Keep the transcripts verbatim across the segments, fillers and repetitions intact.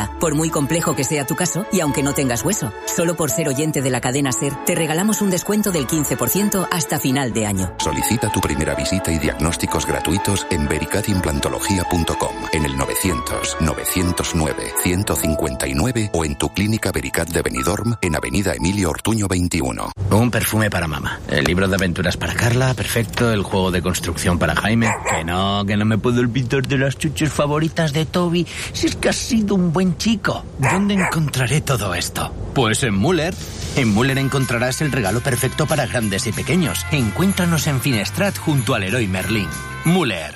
Ahora, por muy complejo que sea tu caso, y aunque no tengas hueso, solo por ser oyente de la cadena SER, te regalamos un descuento del quince por ciento hasta final de año. Solicita tu primera visita y diagnósticos gratuitos en vericat implantología punto com, en el novecientos, novecientos nueve, ciento cincuenta y nueve o en tu clínica Vericat de Benidorm en Avenida Emilio Ortuño veintiuno. Un perfume para mamá, el libro de aventuras para Carla, perfecto, el juego de construcción para Jaime. Que no, que no me puedo olvidar de las chuches favoritas de Toby, si es que has sido un buen chico. ¿Dónde encontraré todo esto? Pues en Müller. En Müller encontrarás el regalo perfecto para grandes y pequeños. Encuéntranos en Finestrat junto al Leroy Merlin. Müller.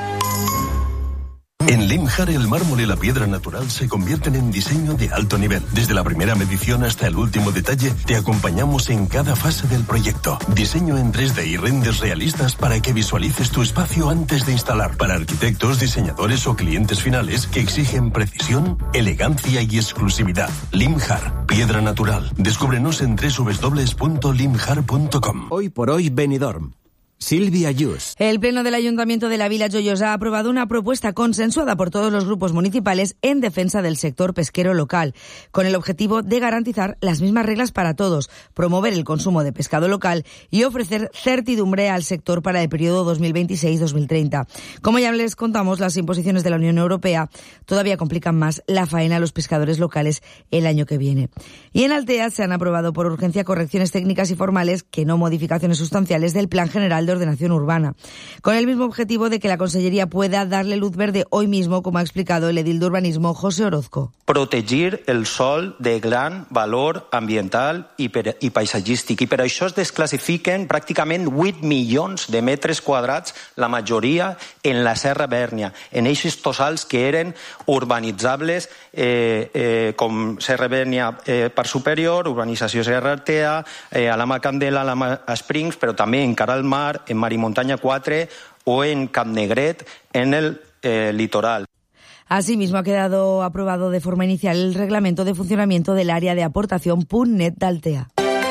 En Limjar, el mármol y la piedra natural se convierten en diseño de alto nivel. Desde la primera medición hasta el último detalle, te acompañamos en cada fase del proyecto. Diseño en tres D y renders realistas para que visualices tu espacio antes de instalar. Para arquitectos, diseñadores o clientes finales que exigen precisión, elegancia y exclusividad. Limjar, piedra natural. Descúbrenos en doble u doble u doble u punto limjar punto com. Hoy por hoy, Benidorm. Silvia Yus. El Pleno del Ayuntamiento de la Vila Joyosa ha aprobado una propuesta consensuada por todos los grupos municipales en defensa del sector pesquero local, con el objetivo de garantizar las mismas reglas para todos, promover el consumo de pescado local y ofrecer certidumbre al sector para el periodo dos mil veintiséis dos mil treinta. Como ya les contamos, las imposiciones de la Unión Europea todavía complican más la faena a los pescadores locales el año que viene. Y en Altea se han aprobado por urgencia correcciones técnicas y formales, que no modificaciones sustanciales, del Plan General de Ordenación Urbana, con el mismo objetivo de que la Consellería pueda darle luz verde hoy mismo, como ha explicado el edil de Urbanismo, José Orozco. Protegir el sòl de gran valor ambiental i, per, i paisatgístic, i per això es desclassifiquen pràcticament vuit milions de metres quadrats, la majoria en la Serra Bèrnia, en eixos tossals que eren urbanitzables, eh, eh, com Serra Bèrnia eh, per superior, urbanització Serra Artea, eh, Alhama Candela, Alhama Springs, però també en cara al mar, en Mar i Muntanya quatre o en Campnegret, en el eh, litoral. Asimismo, ha quedado aprobado de forma inicial el reglamento de funcionamiento del área de aportación Puntnet de Altea.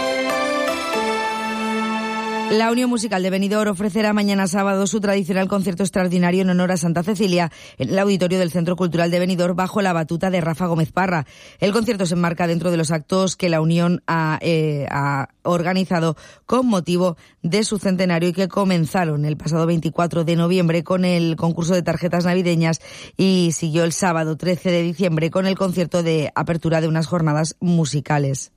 La Unión Musical de Benidorm ofrecerá mañana sábado su tradicional concierto extraordinario en honor a Santa Cecilia en el auditorio del Centro Cultural de Benidorm, bajo la batuta de Rafa Gómez Parra. El concierto se enmarca dentro de los actos que la Unión ha, eh, ha organizado con motivo de su centenario y que comenzaron el pasado veinticuatro de noviembre con el concurso de tarjetas navideñas y siguió el sábado trece de diciembre con el concierto de apertura de unas jornadas musicales.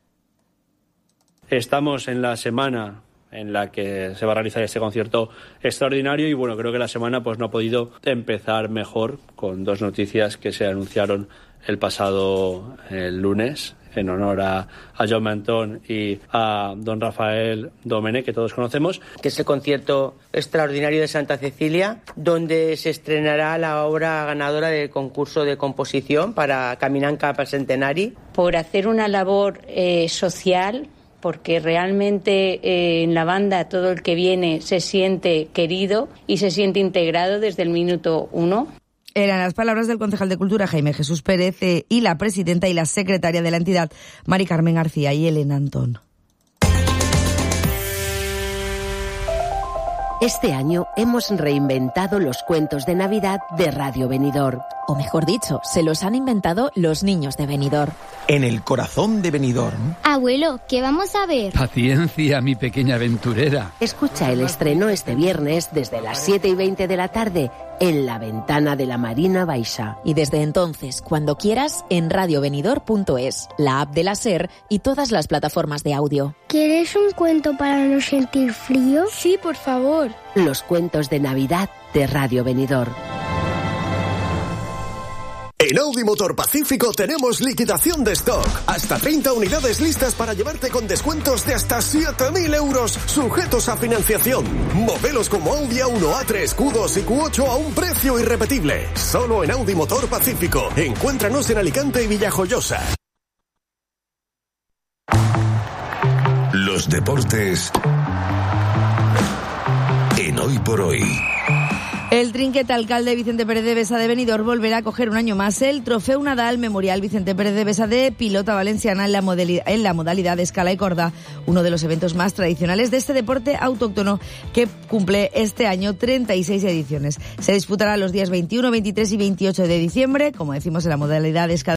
Estamos en la semana en la que se va a realizar este concierto extraordinario y bueno, creo que la semana pues no ha podido empezar mejor, con dos noticias que se anunciaron el pasado el lunes en honor a, a Jaume Antón y a don Rafael Domènech, que todos conocemos. Que es el concierto extraordinario de Santa Cecilia, donde se estrenará la obra ganadora del concurso de composición para Caminant cap al Centenari. Por hacer una labor eh, social, porque realmente eh, en la banda todo el que viene se siente querido y se siente integrado desde el minuto uno. Eran las palabras del concejal de Cultura, Jaime Jesús Pérez, eh, y la presidenta y la secretaria de la entidad, Mari Carmen García y Elena Antón. Este año hemos reinventado los cuentos de Navidad de Radio Benidorm. O mejor dicho, se los han inventado los niños de Benidorm. En el corazón de Benidorm. Abuelo, ¿qué vamos a ver? Paciencia, mi pequeña aventurera. Escucha el estreno este viernes desde las siete y veinte de la tarde en La Ventana de la Marina Baixa. Y desde entonces, cuando quieras, en radio benidorm punto es, la app de la SER y todas las plataformas de audio. ¿Quieres un cuento para no sentir frío? Sí, por favor. Los cuentos de Navidad de Radio Benidorm. En Audi Motor Pacífico tenemos liquidación de stock. Hasta treinta unidades listas para llevarte con descuentos de hasta siete mil euros, sujetos a financiación. Modelos como Audi A uno, A tres, Q dos y Q ocho a un precio irrepetible. Solo en Audi Motor Pacífico. Encuéntranos en Alicante y Villajoyosa. Los deportes en Hoy por Hoy. El trinquet alcalde Vicente Pérez de Besa de Benidorm volverá a coger un año más el Trofeo Nadal Memorial Vicente Pérez de Besa de pilota valenciana en la, modalidad, en la modalidad de escala y corda, uno de los eventos más tradicionales de este deporte autóctono que cumple este año treinta y seis ediciones. Se disputará los días veintiuno, veintitrés y veintiocho de diciembre, como decimos, en la modalidad de escala